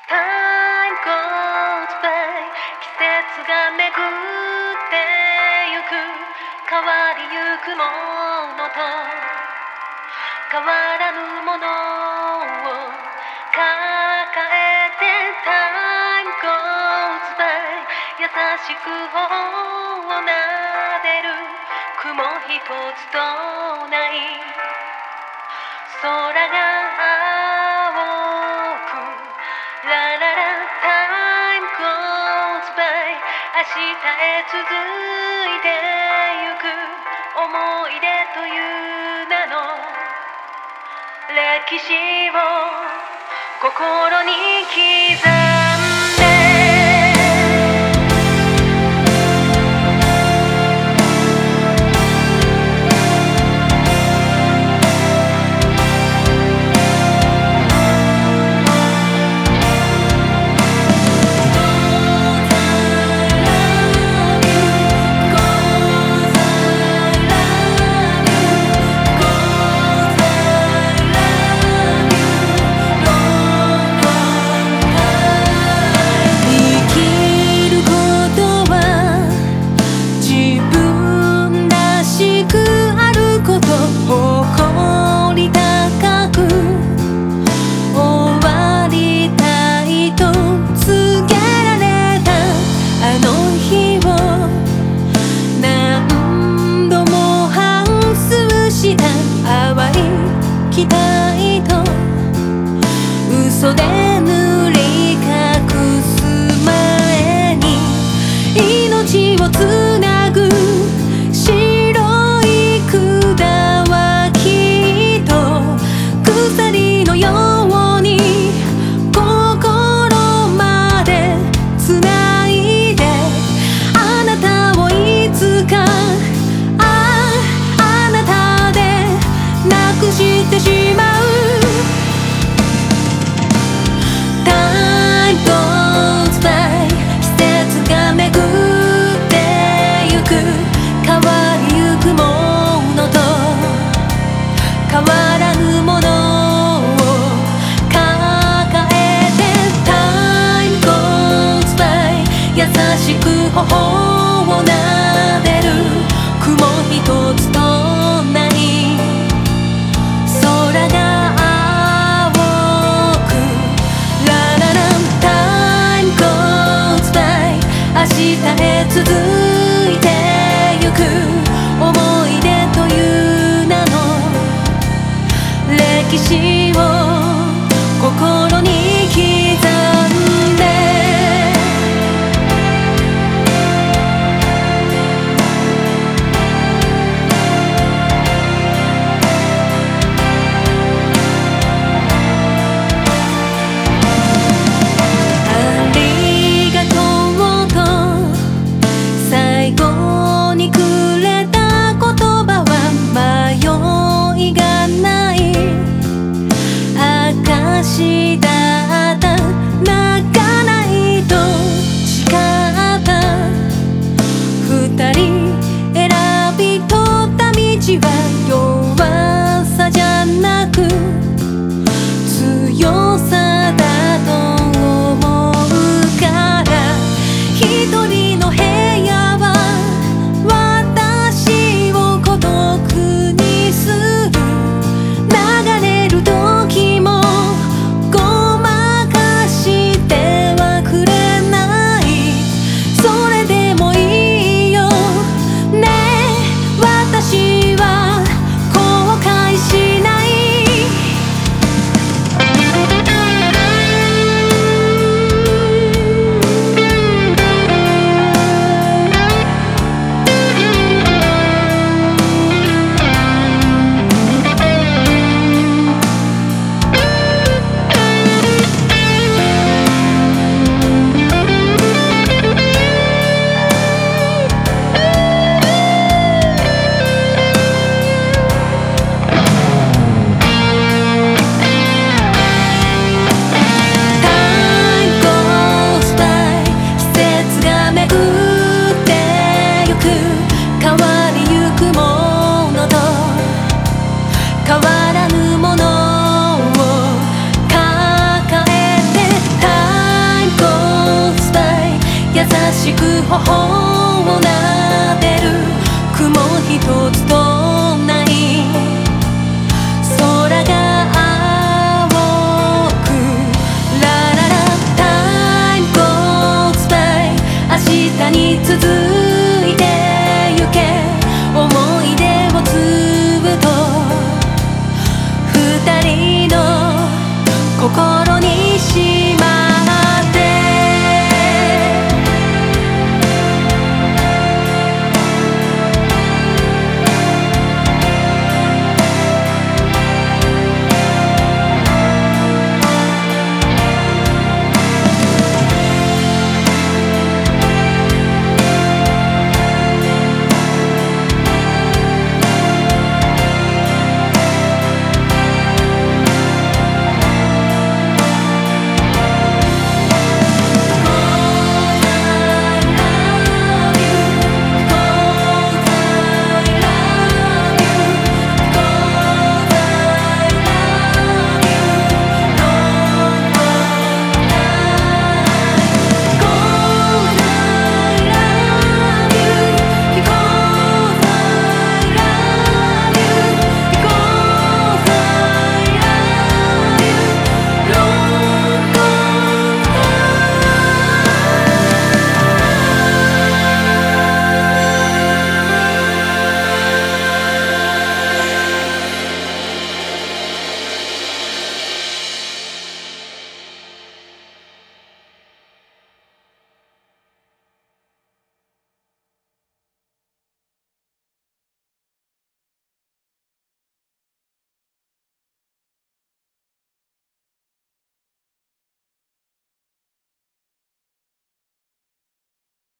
Time goes by 季節が巡ってゆく変わりゆくものと変わらぬものを抱えて Time goes by 優しく頬を撫でる雲一つとない空が青くラララ Time goes by 明日へ続いてゆく思い出という名の歴史を心に刻んで嘘で塗り隠す前に命をつなぐ白い管はきっと鎖のように心までつないであなたをいつかあなたでなくしてしまう変わらぬものを抱えて Time goes by 優しく頬を撫でる雲一つとない空が青くラララ Time goes by 明日へ続いてゆく思い出という名の歴史を心に刻んでありがとうと最後にくれた言葉は迷いがないしく頬を撫でる雲一つと